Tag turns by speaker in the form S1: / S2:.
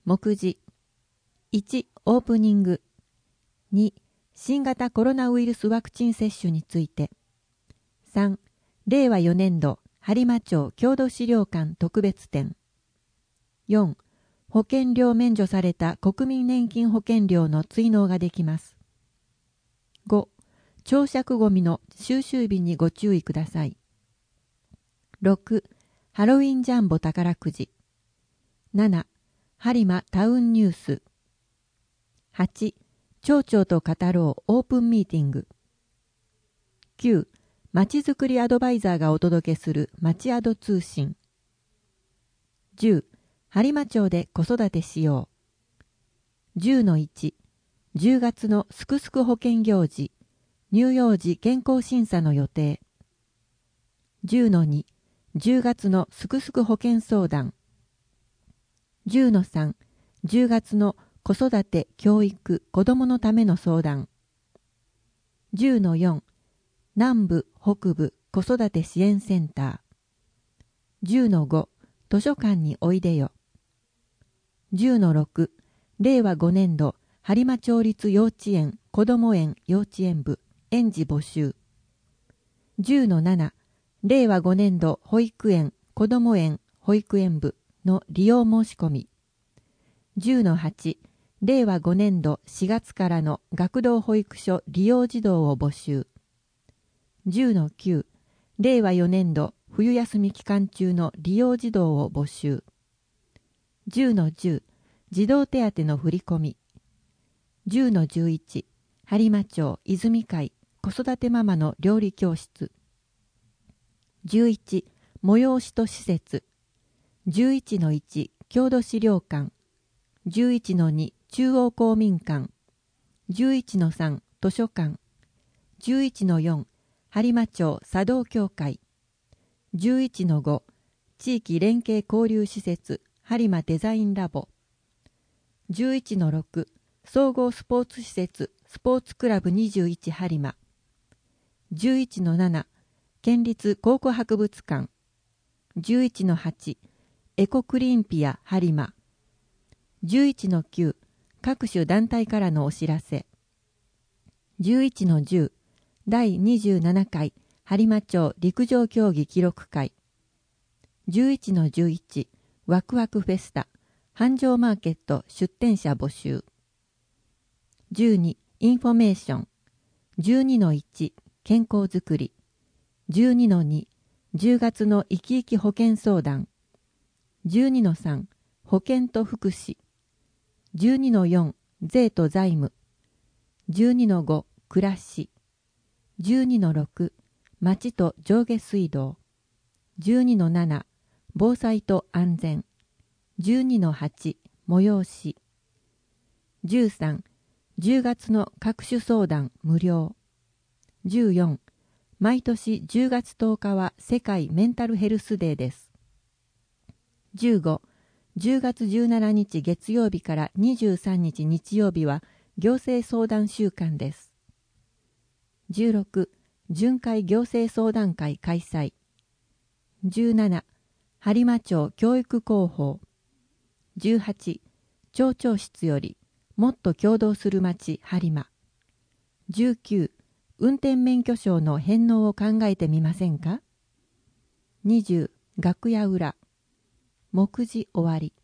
S1: 目次。1、オープニング。2、新型コロナウイルスワクチン接種について。3、令和4年度播磨町郷土資料館特別展。4、保険料免除された国民年金保険料の追納ができます。5、朝食ごみの収集日にご注意ください。6、ハロウィンジャンボ宝くじ。7、播磨タウンニュース。8、町長と語ろうオープンミーティング。9、まちづくりアドバイザーがお届けするまちアド通信。10、播磨町で子育てしよう。10-1、10月のすくすく保険行事、乳幼児健康審査の予定。10-2、10月のすくすく保険相談。10-3、10月の子育て、教育、子どものための相談。10-4、南部、北部、子育て支援センター。10-5、図書館においでよ。10-6、令和5年度、播磨町立幼稚園、こども園、幼稚園部、園児募集。10-7、令和5年度、保育園、こども園、保育園部の利用申し込み。10-8、令和5年度4月からの学童保育所利用児童を募集。10-9、令和4年度冬休み期間中の利用児童を募集。10-10、児童手当の振り込み。10-11、播磨町泉会子育てママの料理教室。11、催しと施設。11-1、郷土資料館。11-2、中央公民館。11-3、図書館。11-4、播磨町茶道協会。11-5、地域連携交流施設播磨デザインラボ。11-6、総合スポーツ施設スポーツクラブ21播磨。11-7、県立考古博物館。11-8、エコクリーンピア播磨。11-9、各種団体からのお知らせ。11-10、第27回播磨町陸上競技記録会。11-11、ワクワクフェスタ繁盛マーケット出店者募集。12、インフォメーション。12-1、健康づくり。12-2、10月の生き生き保険相談。12-3、保険と福祉。12-4、税と財務。12-5、暮らし。12-6、町と上下水道。12-7、防災と安全。12-8、催し。13、10月の各種相談無料。14、毎年10月10日は世界メンタルヘルスデーです。15、10月17日月曜日から23日日曜日は行政相談週間です。16、巡回行政相談会開催。17、播磨町教育広報。18、町長室よりもっと協働する町播磨。19、運転免許証の返納を考えてみませんか。20、楽屋裏。目次終わり。